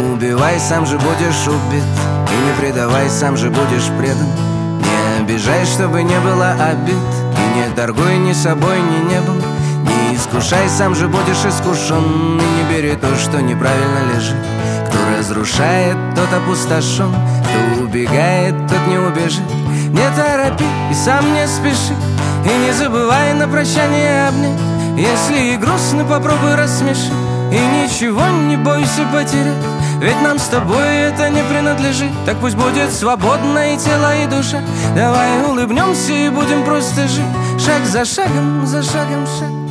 убивай, сам же будешь убит. И не предавай, сам же будешь предан. Не обижай, чтобы не было обид. И не торгуй ни собой, ни небом. Не искушай, сам же будешь искушен. И не бери то, что неправильно лежит. Кто разрушает, тот опустошен. Кто убегает, тот не убежит. Не торопи и сам не спеши. И не забывай на прощание обнять. Если и грустно, попробуй рассмеши. И ничего не бойся потерять, ведь нам с тобой это не принадлежит. Так пусть будет свободно и тело, и душа. Давай улыбнемся и будем просто жить. Шаг за шагом, шаг.